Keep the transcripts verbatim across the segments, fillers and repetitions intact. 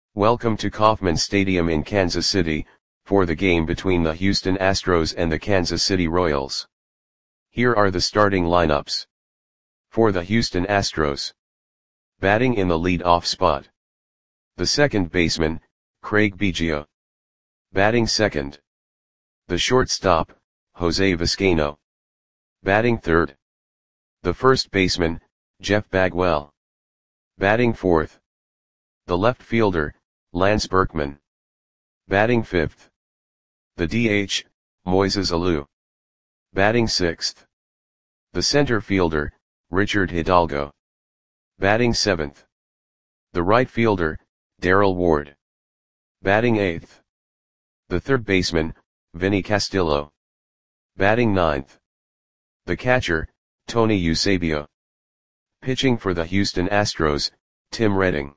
Welcome to Kauffman Stadium in Kansas City, for the game between the Houston Astros and the Kansas City Royals. Here are the starting lineups. For the Houston Astros. Batting in the lead-off spot. The second baseman, Craig Biggio. Batting second. The shortstop, Jose Vizcaino. Batting third. The first baseman, Jeff Bagwell. Batting fourth. The left fielder, Lance Berkman. Batting fifth. The D H, Moises Alou. Batting sixth. The center fielder, Richard Hidalgo. Batting seventh. The right fielder, Darrell Ward. Batting eighth. The third baseman, Vinny Castillo. Batting ninth. The catcher, Tony Eusebio. Pitching for the Houston Astros, Tim Redding.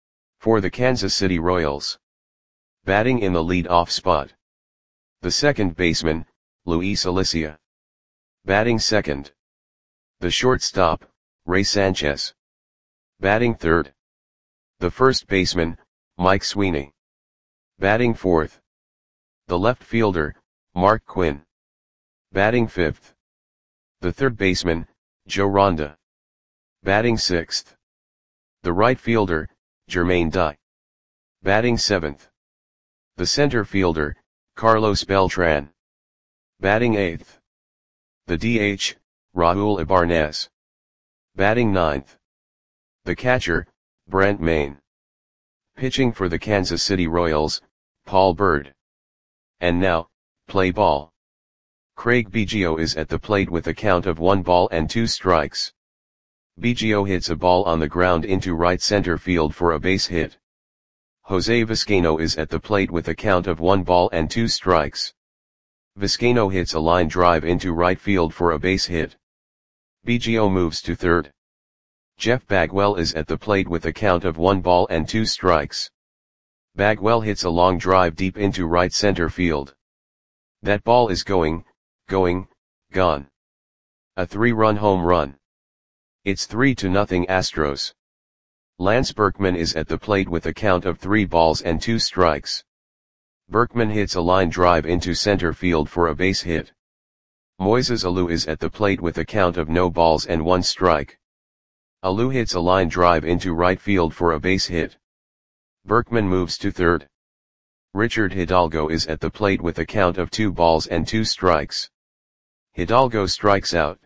For the Kansas City Royals. Batting in the lead-off spot. The second baseman, Luis Alicia. Batting second. The shortstop, Ray Sanchez. Batting third. The first baseman, Mike Sweeney. Batting fourth. The left fielder, Mark Quinn. Batting fifth. The third baseman, Joe Ronda. Batting sixth. The right fielder, Jermaine Dye. Batting seventh. The center fielder, Carlos Beltran. Batting eighth. The D H, Raul Ibanez. Batting ninth. The catcher, Brent Mayne. Pitching for the Kansas City Royals, Paul Byrd. And now, play ball. Craig Biggio is at the plate with a count of one ball and two strikes. Biggio hits a ball on the ground into right center field for a base hit. Jose Vizcaino is at the plate with a count of one ball and two strikes. Vizcaino hits a line drive into right field for a base hit. Biggio moves to third. Jeff Bagwell is at the plate with a count of one ball and two strikes. Bagwell hits a long drive deep into right center field. That ball is going, going, gone. A three-run home run. It's three to nothing Astros. Lance Berkman is at the plate with a count of three balls and two strikes. Berkman hits a line drive into center field for a base hit. Moises Alou is at the plate with a count of no balls and one strike. Alou hits a line drive into right field for a base hit. Berkman moves to third. Richard Hidalgo is at the plate with a count of two balls and two strikes. Hidalgo strikes out.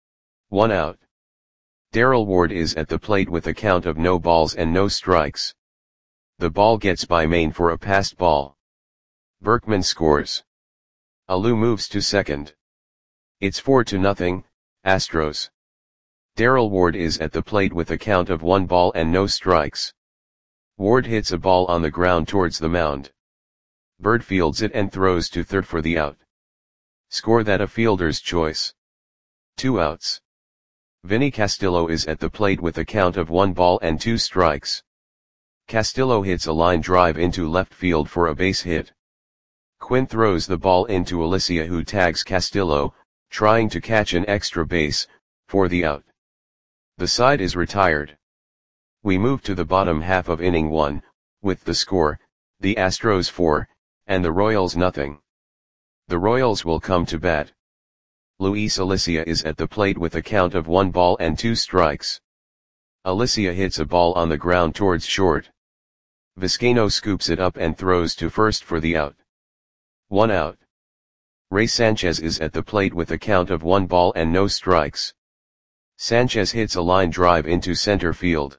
One out. Darrell Ward is at the plate with a count of no balls and no strikes. The ball gets by Mayne for a passed ball. Berkman scores. Alou moves to second. It's four to nothing, Astros. Darrell Ward is at the plate with a count of one ball and no strikes. Ward hits a ball on the ground towards the mound. Byrd fields it and throws to third for the out. Score that a fielder's choice. Two outs. Vinny Castillo is at the plate with a count of one ball and two strikes. Castillo hits a line drive into left field for a base hit. Quinn throws the ball into Alicia, who tags Castillo, trying to catch an extra base, for the out. The side is retired. We move to the bottom half of inning one, with the score, the Astros four, and the Royals nothing. The Royals will come to bat. Luis Alicia is at the plate with a count of one ball and two strikes. Alicia hits a ball on the ground towards short. Vizcaino scoops it up and throws to first for the out. One out. Ray Sanchez is at the plate with a count of one ball and no strikes. Sanchez hits a line drive into center field.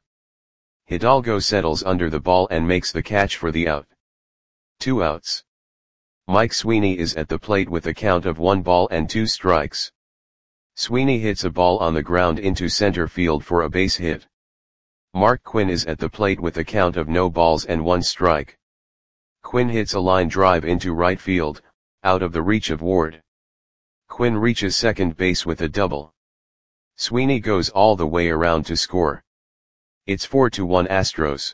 Hidalgo settles under the ball and makes the catch for the out. Two outs. Mike Sweeney is at the plate with a count of one ball and two strikes. Sweeney hits a ball on the ground into center field for a base hit. Mark Quinn is at the plate with a count of no balls and one strike. Quinn hits a line drive into right field, out of the reach of Ward. Quinn reaches second base with a double. Sweeney goes all the way around to score. It's four to one Astros.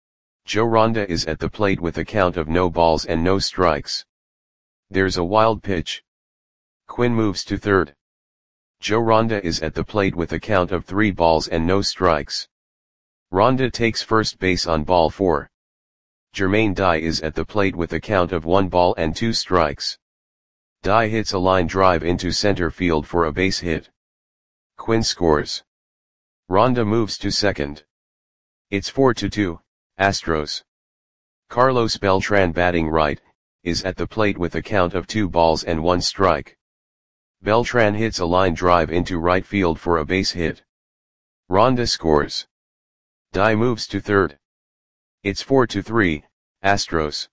Joe Ronda is at the plate with a count of no balls and no strikes. There's a wild pitch. Quinn moves to third. Joe Ronda is at the plate with a count of three balls and no strikes. Ronda takes first base on ball four. Jermaine Dye is at the plate with a count of one ball and two strikes. Dye hits a line drive into center field for a base hit. Quinn scores. Ronda moves to second. It's four to two, Astros. Carlos Beltran, batting right, is at the plate with a count of two balls and one strike. Beltran hits a line drive into right field for a base hit. Ronda scores. Dye moves to third. It's four to three, Astros.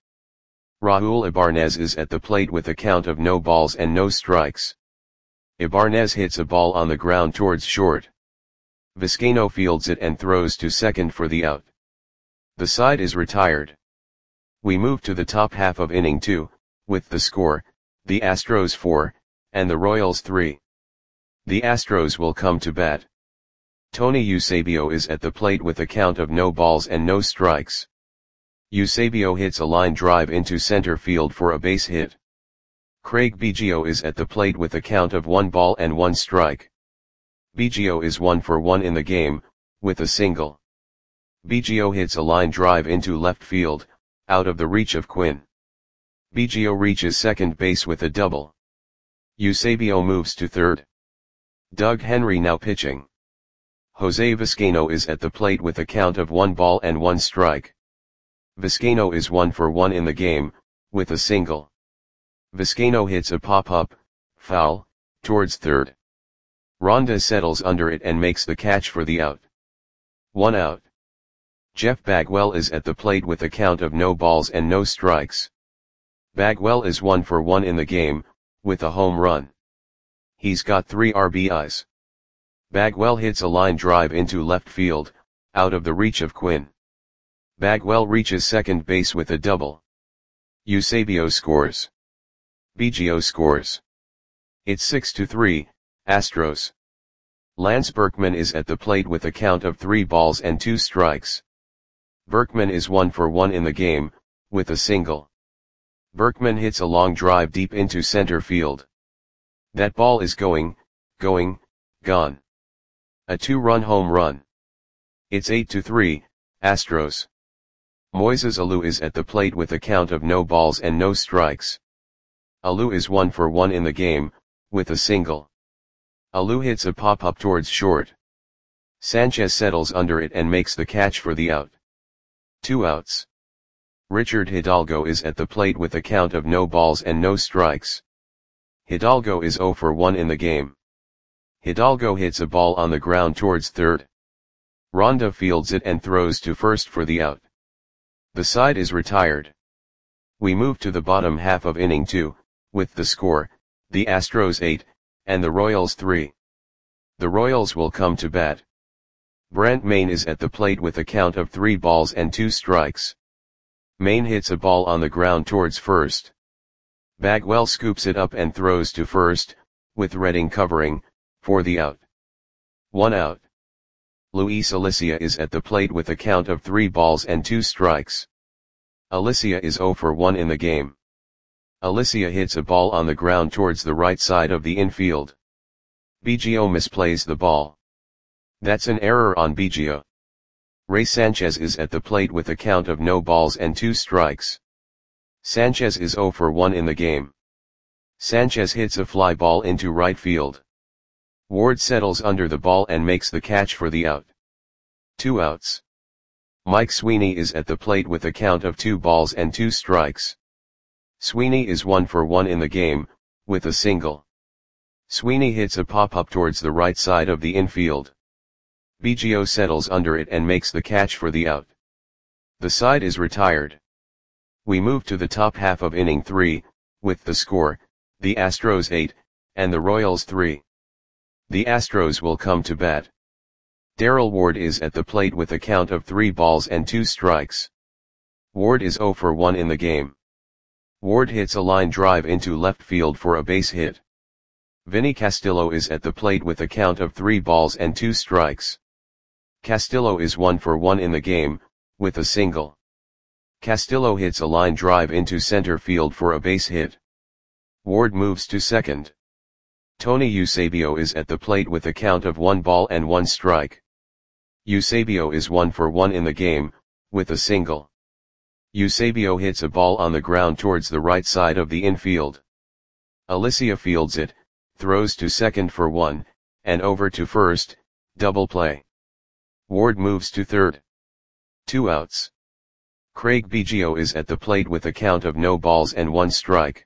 Raul Ibanez is at the plate with a count of no balls and no strikes. Ibanez hits a ball on the ground towards short. Vizcaino fields it and throws to second for the out. The side is retired. We move to the top half of inning two, with the score, the Astros four, and the Royals three. The Astros will come to bat. Tony Eusebio is at the plate with a count of no balls and no strikes. Eusebio hits a line drive into center field for a base hit. Craig Biggio is at the plate with a count of one ball and one strike. Biggio is one for one in the game, with a single. Biggio hits a line drive into left field, out of the reach of Quinn. Biggio reaches second base with a double. Eusebio moves to third. Doug Henry now pitching. Jose Vizcaino is at the plate with a count of one ball and one strike. Vizcaino is one for one in the game, with a single. Vizcaino hits a pop-up, foul, towards third. Ronda settles under it and makes the catch for the out. One out. Jeff Bagwell is at the plate with a count of no balls and no strikes. Bagwell is one for one in the game, with a home run. He's got three R B Is. Bagwell hits a line drive into left field, out of the reach of Quinn. Bagwell reaches second base with a double. Eusebio scores. Biggio scores. It's six to three, Astros. Lance Berkman is at the plate with a count of three balls and two strikes. Berkman is one for one in the game, with a single. Berkman hits a long drive deep into center field. That ball is going, going, gone. A two-run home run. It's eight to three, Astros. Moises Alou is at the plate with a count of no balls and no strikes. Alou is one for one in the game, with a single. Alou hits a pop-up towards short. Sanchez settles under it and makes the catch for the out. Two outs. Richard Hidalgo is at the plate with a count of no balls and no strikes. Hidalgo is zero for one in the game. Hidalgo hits a ball on the ground towards third. Ronda fields it and throws to first for the out. The side is retired. We move to the bottom half of inning two, with the score, the Astros eight, and the Royals three. The Royals will come to bat. Brent Mayne is at the plate with a count of three balls and two strikes. Mayne hits a ball on the ground towards first. Bagwell scoops it up and throws to first, with Redding covering, for the out. One out. Luis Alicia is at the plate with a count of three balls and two strikes. Alicia is zero for one in the game. Alicia hits a ball on the ground towards the right side of the infield. Biggio misplays the ball. That's an error on Biggio. Ray Sanchez is at the plate with a count of no balls and two strikes. Sanchez is zero for one in the game. Sanchez hits a fly ball into right field. Ward settles under the ball and makes the catch for the out. Two outs. Mike Sweeney is at the plate with a count of two balls and two strikes. Sweeney is one for one in the game, with a single. Sweeney hits a pop-up towards the right side of the infield. Biggio settles under it and makes the catch for the out. The side is retired. We move to the top half of inning three, with the score, the Astros eight, and the Royals three. The Astros will come to bat. Darrell Ward is at the plate with a count of three balls and two strikes. Ward is zero for one in the game. Ward hits a line drive into left field for a base hit. Vinny Castillo is at the plate with a count of three balls and two strikes. Castillo is one for one in the game, with a single. Castillo hits a line drive into center field for a base hit. Ward moves to second. Tony Eusebio is at the plate with a count of one ball and one strike. Eusebio is one for one in the game, with a single. Eusebio hits a ball on the ground towards the right side of the infield. Alicia fields it, throws to second for one, and over to first, double play. Ward moves to third. Two outs. Craig Biggio is at the plate with a count of no balls and one strike.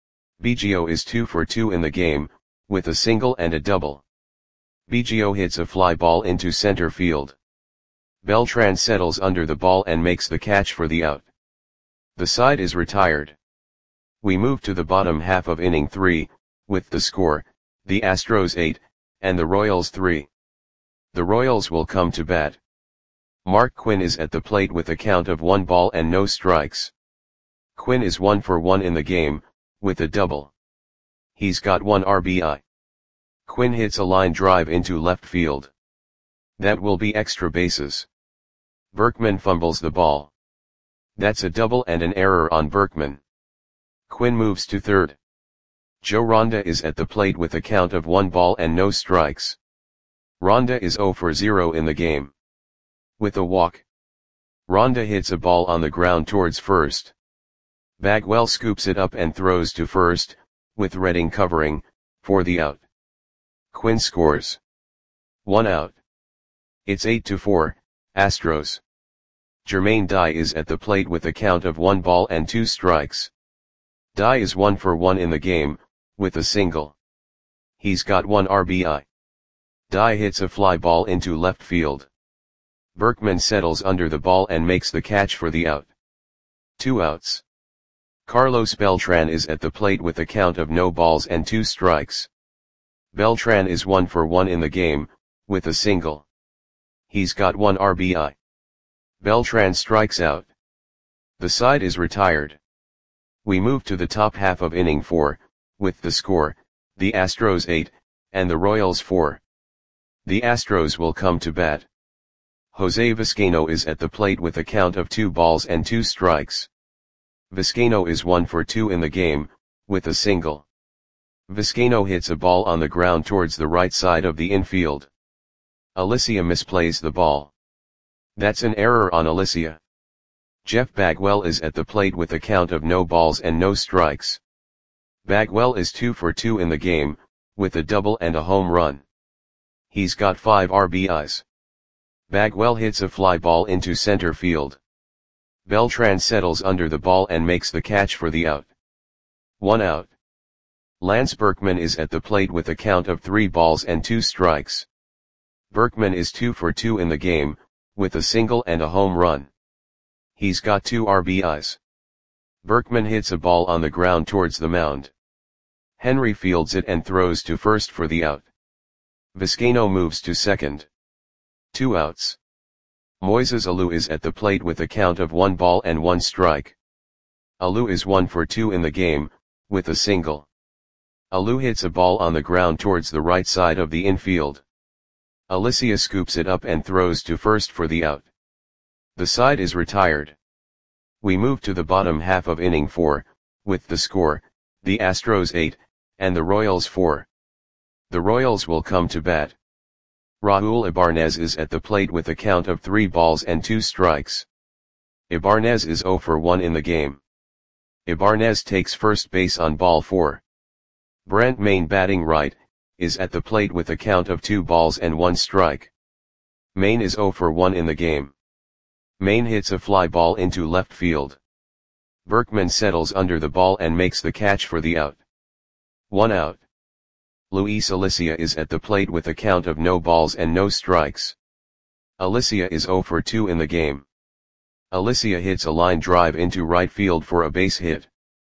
Biggio is two for two in the game, with a single and a double. Biggio hits a fly ball into center field. Beltran settles under the ball and makes the catch for the out. The side is retired. We move to the bottom half of inning three, with the score, the Astros eight, and the Royals three. The Royals will come to bat. Mark Quinn is at the plate with a count of one ball and no strikes. Quinn is one for one in the game, with a double. He's got one R B I. Quinn hits a line drive into left field. That will be extra bases. Berkman fumbles the ball. That's a double and an error on Berkman. Quinn moves to third. Joe Ronda is at the plate with a count of one ball and no strikes. Ronda is zero for zero in the game. With a walk. Ronda hits a ball on the ground towards first. Bagwell scoops it up and throws to first, with Redding covering, for the out. Quinn scores. One out. It's eight to four, Astros. Jermaine Dye is at the plate with a count of one ball and two strikes. Dye is one for one in the game, with a single. He's got one R B I. Dye hits a fly ball into left field. Berkman settles under the ball and makes the catch for the out. Two outs. Carlos Beltran is at the plate with a count of no balls and two strikes. Beltran is one for one in the game, with a single. He's got one R B I. Beltran strikes out. The side is retired. We move to the top half of inning four, with the score, the Astros eight, and the Royals four. The Astros will come to bat. Jose Vizcaino is at the plate with a count of two balls and two strikes. Vizcaino is one for two in the game, with a single. Vizcaino hits a ball on the ground towards the right side of the infield. Alicia misplays the ball. That's an error on Alicia. Jeff Bagwell is at the plate with a count of no balls and no strikes. Bagwell is two for two in the game, with a double and a home run. He's got five R B Is. Bagwell hits a fly ball into center field. Beltran settles under the ball and makes the catch for the out. One out. Lance Berkman is at the plate with a count of three balls and two strikes. Berkman is two for two in the game, with a single and a home run. He's got two R B Is. Berkman hits a ball on the ground towards the mound. Henry fields it and throws to first for the out. Vizcaino moves to second. Two outs. Moises Alou is at the plate with a count of one ball and one strike. Alou is one for two in the game, with a single. Alou hits a ball on the ground towards the right side of the infield. Alicia scoops it up and throws to first for the out. The side is retired. We move to the bottom half of inning four, with the score, the Astros eight, and the Royals four. The Royals will come to bat. Raul Ibanez is at the plate with a count of three balls and two strikes. Ibanez is zero for one in the game. Ibanez takes first base on ball four. Brent Maine, batting right, is at the plate with a count of two balls and one strike. Maine is zero for one in the game. Maine hits a fly ball into left field. Berkman settles under the ball and makes the catch for the out. One out. Luis Alicia is at the plate with a count of no balls and no strikes. Alicia is zero for two in the game. Alicia hits a line drive into right field for a base hit.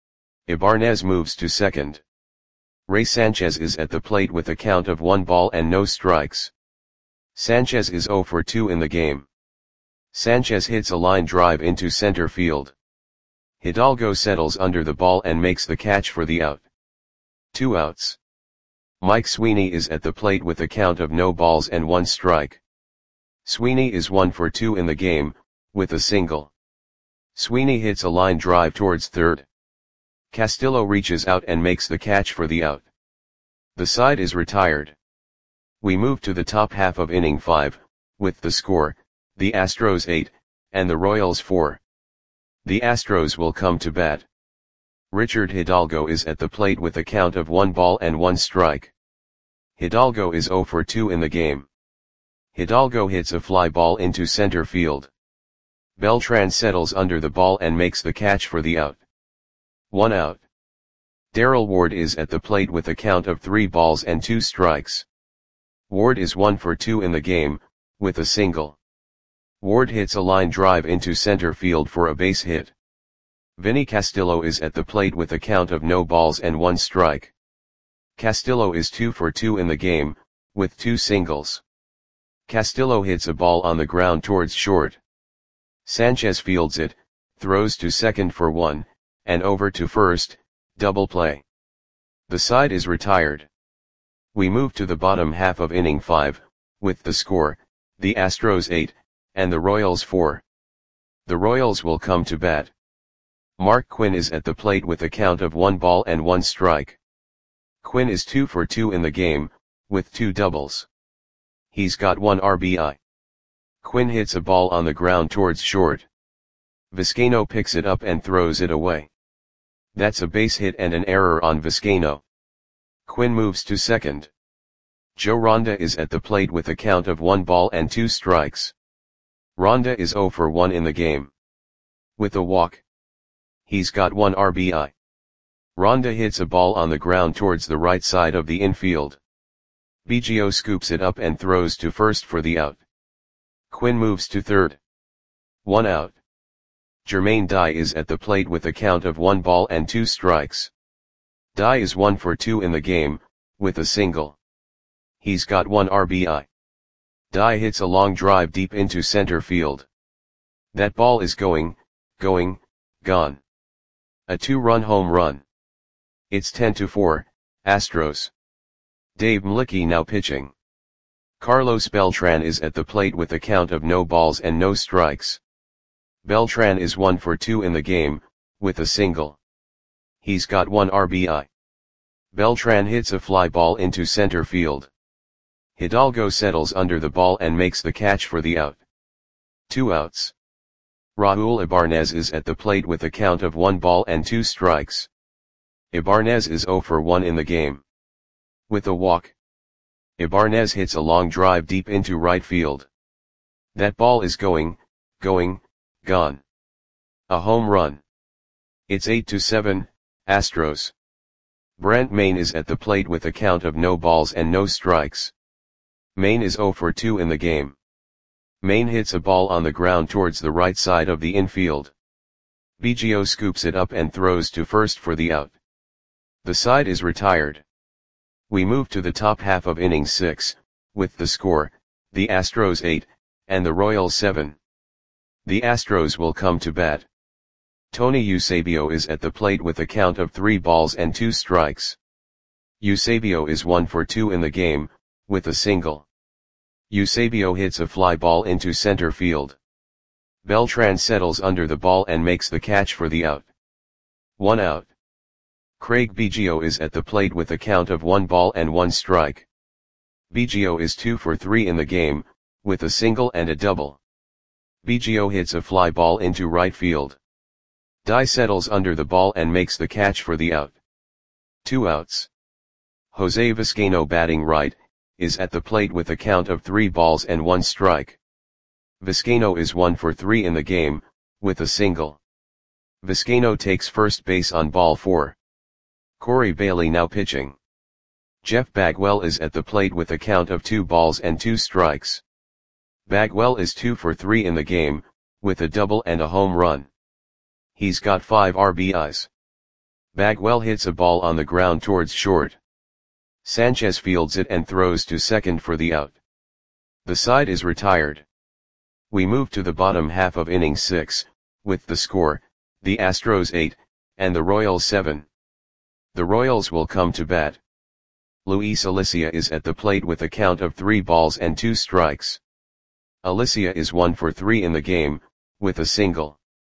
Ibanez moves to second. Ray Sanchez is at the plate with a count of one ball and no strikes. Sanchez is zero for two in the game. Sanchez hits a line drive into center field. Hidalgo settles under the ball and makes the catch for the out. Two outs. Mike Sweeney is at the plate with a count of no balls and one strike. Sweeney is one for two in the game, with a single. Sweeney hits a line drive towards third. Castillo reaches out and makes the catch for the out. The side is retired. We move to the top half of inning five, with the score, the Astros eight, and the Royals four. The Astros will come to bat. Richard Hidalgo is at the plate with a count of one ball and one strike. Hidalgo is zero for two in the game. Hidalgo hits a fly ball into center field. Beltran settles under the ball and makes the catch for the out. One out. Darrell Ward is at the plate with a count of three balls and two strikes. Ward is one for two in the game, with a single. Ward hits a line drive into center field for a base hit. Vinny Castillo is at the plate with a count of no balls and one strike. Castillo is two for two in the game, with two singles. Castillo hits a ball on the ground towards short. Sanchez fields it, throws to second for one, and over to first, double play. The side is retired. We move to the bottom half of inning five, with the score, the Astros eight, and the Royals four. The Royals will come to bat. Mark Quinn is at the plate with a count of one ball and one strike. Quinn is two for two in the game, with two doubles. He's got one R B I. Quinn hits a ball on the ground towards short. Vizcaino picks it up and throws it away. That's a base hit and an error on Vizcaino. Quinn moves to second. Joe Ronda is at the plate with a count of one ball and two strikes. Ronda is zero for one in the game. With a walk. He's got one R B I. Ronda hits a ball on the ground towards the right side of the infield. Biggio scoops it up and throws to first for the out. Quinn moves to third. One out. Jermaine Dye is at the plate with a count of one ball and two strikes. Dye is one for two in the game, with a single. He's got one R B I. Dye hits a long drive deep into center field. That ball is going, going, gone. A two-run home run. It's ten to four, Astros. Dave Mlicki now pitching. Carlos Beltran is at the plate with a count of no balls and no strikes. Beltran is one for two in the game, with a single. He's got one R B I. Beltran hits a fly ball into center field. Hidalgo settles under the ball and makes the catch for the out. Two outs. Raul Ibanez is at the plate with a count of one ball and two strikes. Ibanez is zero for one in the game. With a walk. Ibanez hits a long drive deep into right field. That ball is going, going, gone. A home run. It's eight to seven, Astros. Brent Mayne is at the plate with a count of no balls and no strikes. Mayne is zero for two in the game. Mayne hits a ball on the ground towards the right side of the infield. Biggio scoops it up and throws to first for the out. The side is retired. We move to the top half of inning six, with the score, the Astros eight, and the Royals seven. The Astros will come to bat. Tony Eusebio is at the plate with a count of three balls and two strikes. Eusebio is one for two in the game, with a single. Eusebio hits a fly ball into center field. Beltran settles under the ball and makes the catch for the out. One out. Craig Biggio is at the plate with a count of one ball and one strike. Biggio is two for three in the game, with a single and a double. Biggio hits a fly ball into right field. Dye settles under the ball and makes the catch for the out. Two outs. Jose Vizcaino, batting right, is at the plate with a count of three balls and one strike. Vizcaino is one for three in the game, with a single. Vizcaino takes first base on ball four. Corey Bailey now pitching. Jeff Bagwell is at the plate with a count of two balls and two strikes. Bagwell is two for three in the game, with a double and a home run. He's got five R B Is. Bagwell hits a ball on the ground towards short. Sanchez fields it and throws to second for the out. The side is retired. We move to the bottom half of inning six, with the score, the Astros eight, and the Royals seven. The Royals will come to bat. Luis Alicia is at the plate with a count of three balls and two strikes. Alicia is one for three in the game, with a single.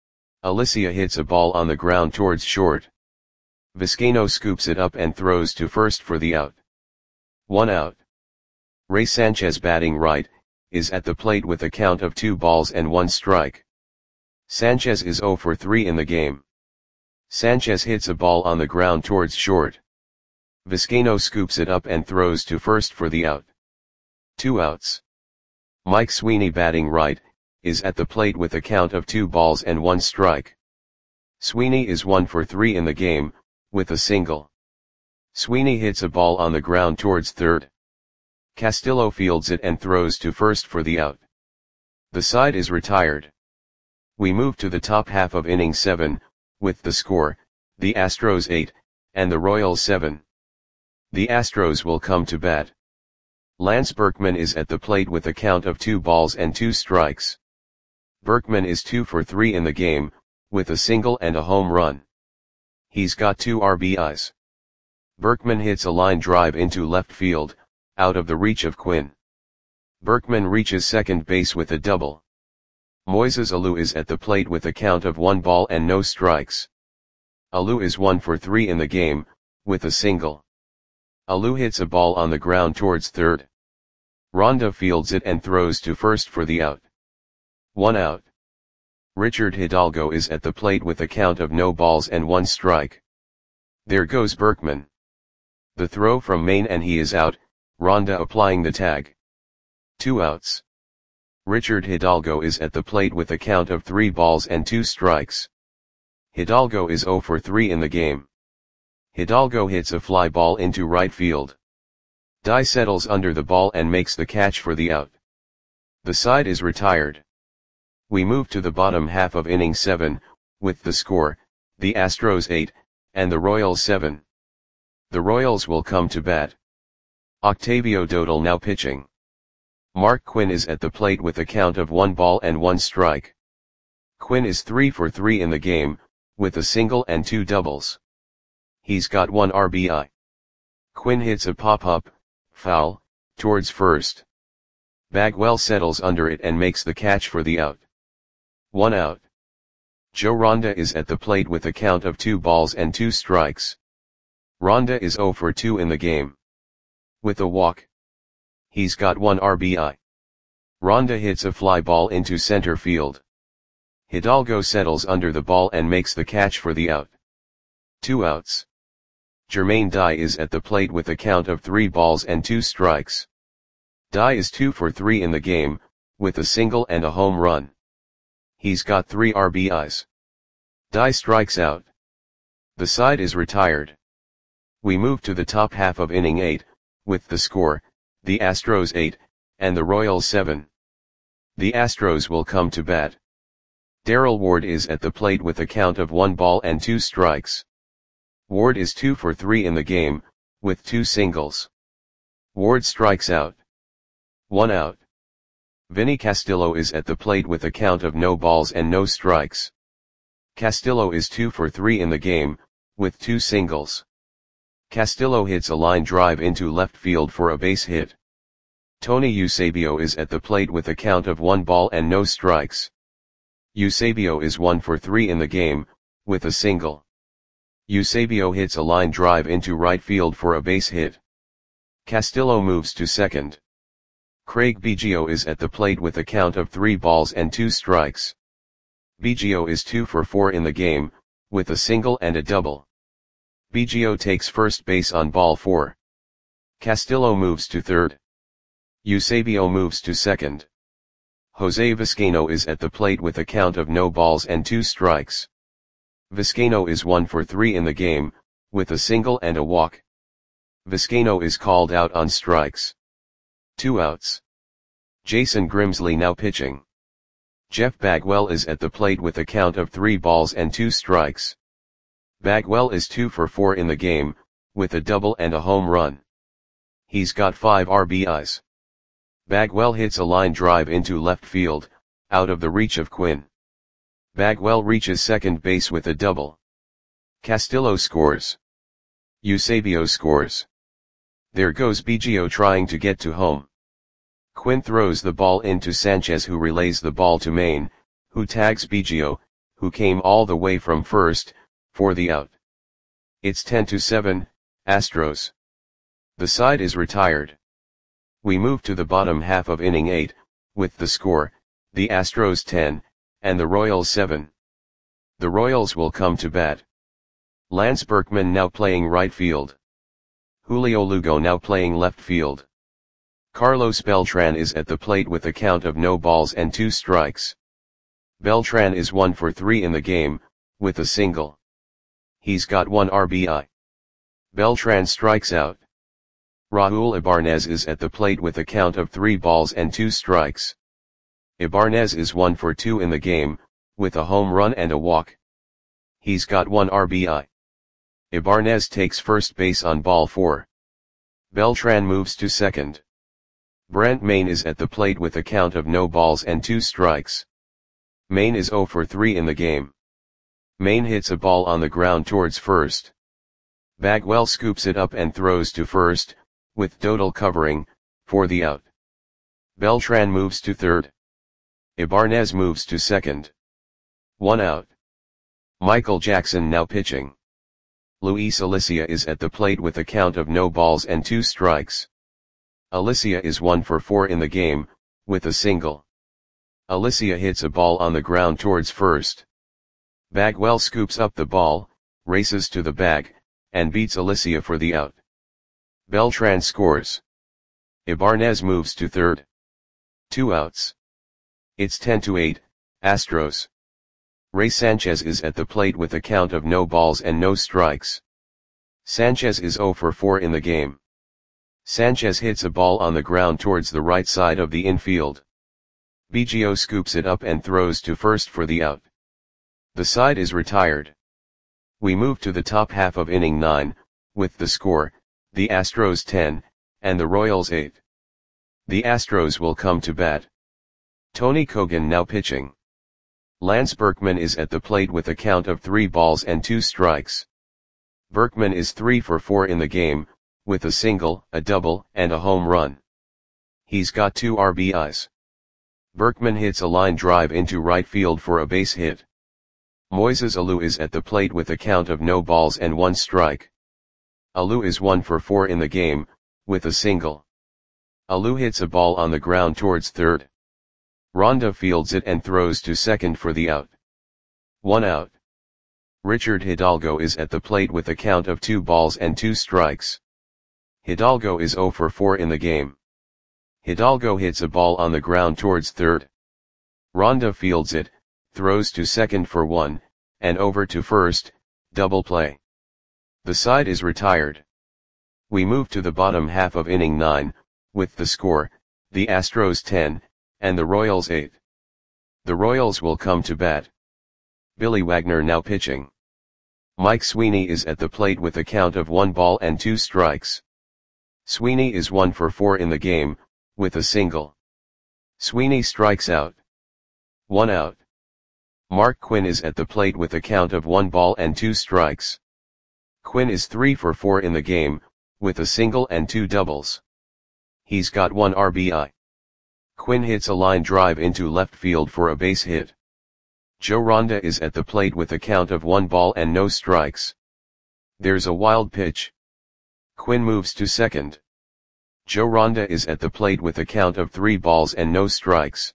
Alicia hits a ball on the ground towards short. Vizcaino scoops it up and throws to first for the out. One out. Ray Sanchez, batting right, is at the plate with a count of two balls and one strike. Sanchez is zero for three in the game. Sanchez hits a ball on the ground towards short. Vizcaino scoops it up and throws to first for the out. Two outs. Mike Sweeney, batting right, is at the plate with a count of two balls and one strike. Sweeney is one for three in the game, with a single. Sweeney hits a ball on the ground towards third. Castillo fields it and throws to first for the out. The side is retired. We move to the top half of inning seven, with the score, the Astros eight, and the Royals seven. The Astros will come to bat. Lance Berkman is at the plate with a count of two balls and two strikes. Berkman is two for three in the game, with a single and a home run. He's got two R B Is. Berkman hits a line drive into left field, out of the reach of Quinn. Berkman reaches second base with a double. Moises Alou is at the plate with a count of one ball and no strikes. Alou is one for three in the game, with a single. Alou hits a ball on the ground towards third. Ronda fields it and throws to first for the out. One out. Richard Hidalgo is at the plate with a count of no balls and one strike. There goes Berkman. The throw from Maine and he is out, Ronda applying the tag. Two outs. Richard Hidalgo is at the plate with a count of three balls and two strikes. Hidalgo is zero for three in the game. Hidalgo hits a fly ball into right field. Dye settles under the ball and makes the catch for the out. The side is retired. We move to the bottom half of inning seven, with the score, the Astros eight, and the Royals seven. The Royals will come to bat. Octavio Dodal now pitching. Mark Quinn is at the plate with a count of one ball and one strike. Quinn is three for three in the game, with a single and two doubles. He's got one R B I. Quinn hits a pop-up, foul, towards first. Bagwell settles under it and makes the catch for the out. One out. Joe Ronda is at the plate with a count of two balls and two strikes. Ronda is zero for two in the game. With a walk. He's got one R B I. Ronda hits a fly ball into center field. Hidalgo settles under the ball and makes the catch for the out. Two outs. Jermaine Dye is at the plate with a count of three balls and two strikes. Dye is two for three in the game, with a single and a home run. He's got three R B Is. Dye strikes out. The side is retired. We move to the top half of inning eight, with the score, the Astros eight, and the Royals seven. The Astros will come to bat. Darrell Ward is at the plate with a count of one ball and two strikes. Ward is two for three in the game, with two singles. Ward strikes out. One out. Vinny Castillo is at the plate with a count of no balls and no strikes. Castillo is two for three in the game, with two singles. Castillo hits a line drive into left field for a base hit. Tony Eusebio is at the plate with a count of one ball and no strikes. Eusebio is one for three in the game, with a single. Eusebio hits a line drive into right field for a base hit. Castillo moves to second. Craig Biggio is at the plate with a count of three balls and two strikes. Biggio is two for four in the game, with a single and a double. Biggio takes first base on ball four. Castillo moves to third. Eusebio moves to second. Jose Vizcaino is at the plate with a count of no balls and two strikes. Vizcaino is one for three in the game, with a single and a walk. Vizcaino is called out on strikes. Two outs. Jason Grimsley now pitching. Jeff Bagwell is at the plate with a count of three balls and two strikes. Bagwell is two for four in the game, with a double and a home run. He's got five R B Is. Bagwell hits a line drive into left field, out of the reach of Quinn. Bagwell reaches second base with a double. Castillo scores. Eusebio scores. There goes Biggio trying to get to home. Quinn throws the ball into Sanchez, who relays the ball to Maine, who tags Biggio, who came all the way from first, for the out. It's ten to seven, Astros. The side is retired. We move to the bottom half of inning eight, with the score, the Astros ten, and the Royals seven. The Royals will come to bat. Lance Berkman now playing right field. Julio Lugo now playing left field. Carlos Beltran is at the plate with a count of no balls and two strikes. Beltran is one for three in the game, with a single. He's got one R B I. Beltran strikes out. Raul Ibanez is at the plate with a count of three balls and two strikes. Ibanez is one for two in the game, with a home run and a walk. He's got one R B I. Ibanez takes first base on ball four. Beltran moves to second. Brent Mayne is at the plate with a count of no balls and two strikes. Mayne is zero for three in the game. Mayne hits a ball on the ground towards first. Bagwell scoops it up and throws to first, with Dodal covering, for the out. Beltran moves to third. Ibanez moves to second. One out. Michael Jackson now pitching. Luis Alicia is at the plate with a count of no balls and two strikes. Alicia is one for four in the game, with a single. Alicia hits a ball on the ground towards first. Bagwell scoops up the ball, races to the bag, and beats Alicia for the out. Beltran scores. Ibanez moves to third. Two outs. It's ten to eight, Astros. Ray Sanchez is at the plate with a count of no balls and no strikes. Sanchez is zero for four in the game. Sanchez hits a ball on the ground towards the right side of the infield. Biggio scoops it up and throws to first for the out. The side is retired. We move to the top half of inning nine, with the score, the Astros ten, and the Royals eight. The Astros will come to bat. Tony Kogan now pitching. Lance Berkman is at the plate with a count of three balls and two strikes. Berkman is three for four in the game, with a single, a double, and a home run. He's got two R B Is. Berkman hits a line drive into right field for a base hit. Moises Alou is at the plate with a count of no balls and one strike. Alou is one for four in the game, with a single. Alou hits a ball on the ground towards third. Ronda fields it and throws to second for the out. One out. Richard Hidalgo is at the plate with a count of two balls and two strikes. Hidalgo is zero for four in the game. Hidalgo hits a ball on the ground towards third. Ronda fields it, throws to second for one, and over to first, double play. The side is retired. We move to the bottom half of inning nine, with the score, the Astros ten, and the Royals eight. The Royals will come to bat. Billy Wagner now pitching. Mike Sweeney is at the plate with a count of one ball and two strikes. Sweeney is one for four in the game, with a single. Sweeney strikes out. One out. Mark Quinn is at the plate with a count of one ball and two strikes. Quinn is three for four in the game, with a single and two doubles. He's got one R B I. Quinn hits a line drive into left field for a base hit. Joe Ronda is at the plate with a count of one ball and no strikes. There's a wild pitch. Quinn moves to second. Joe Ronda is at the plate with a count of three balls and no strikes.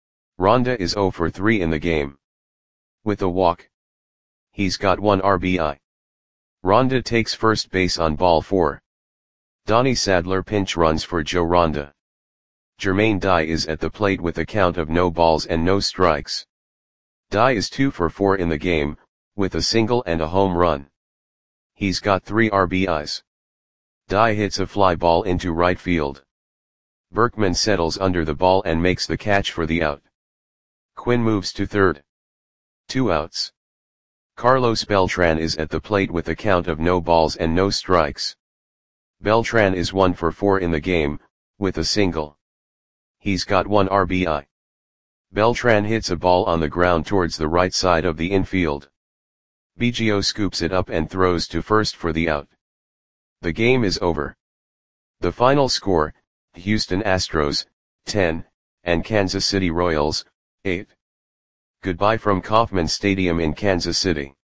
Ronda is zero for three in the game. With a walk. He's got one R B I. Ronda takes first base on ball four. Donnie Sadler pinch runs for Joe Ronda. Jermaine Dye is at the plate with a count of no balls and no strikes. Dye is two for four in the game, with a single and a home run. He's got three R B Is. Dye hits a fly ball into right field. Berkman settles under the ball and makes the catch for the out. Quinn moves to third. Two outs. Carlos Beltran is at the plate with a count of no balls and no strikes. Beltran is one for four in the game, with a single. He's got one R B I. Beltran hits a ball on the ground towards the right side of the infield. Biggio scoops it up and throws to first for the out. The game is over. The final score, Houston Astros, ten, and Kansas City Royals, eight. Goodbye from Kauffman Stadium in Kansas City.